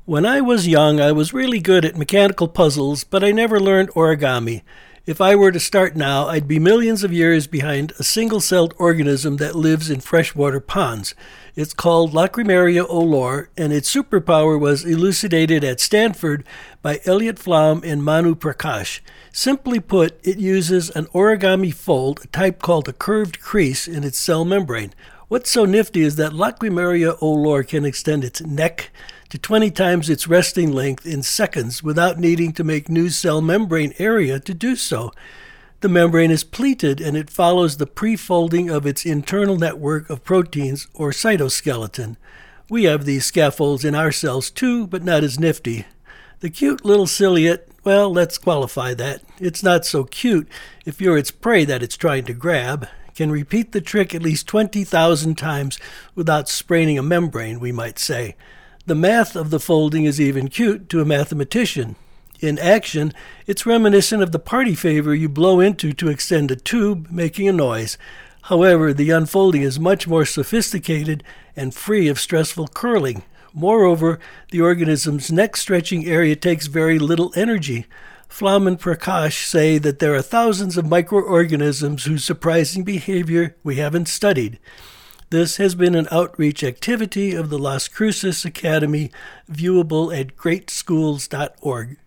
When I was young, I was really good at mechanical puzzles, but I never learned origami. If I were to start now, I'd be millions of years behind a single celled organism that lives in freshwater ponds. It's called Lacrimaria olor, and its superpower was elucidated at Stanford by Elliot Flom and Manu Prakash. Simply put, it uses an origami fold, a type called a curved crease, in its cell membrane. What's so nifty is that Lacrimaria olor can extend its neck to 20 times its resting length in seconds without needing to make new cell membrane area to do so. The membrane is pleated and it follows the pre-folding of its internal network of proteins or cytoskeleton. We have these scaffolds in our cells too, but not as nifty. The cute little ciliate, well, let's qualify that. It's not so cute if you're its prey that it's trying to grab. Can repeat the trick at least 20,000 times without spraining a membrane, we might say. The math of the folding is even cute to a mathematician. In action, it's reminiscent of the party favor you blow into to extend a tube, making a noise. However, the unfolding is much more sophisticated and free of stressful curling. Moreover, the organism's neck stretching area takes very little energy. Flom and Prakash say that there are thousands of microorganisms whose surprising behavior we haven't studied. This has been an outreach activity of the Las Cruces Academy, viewable at greatschools.org.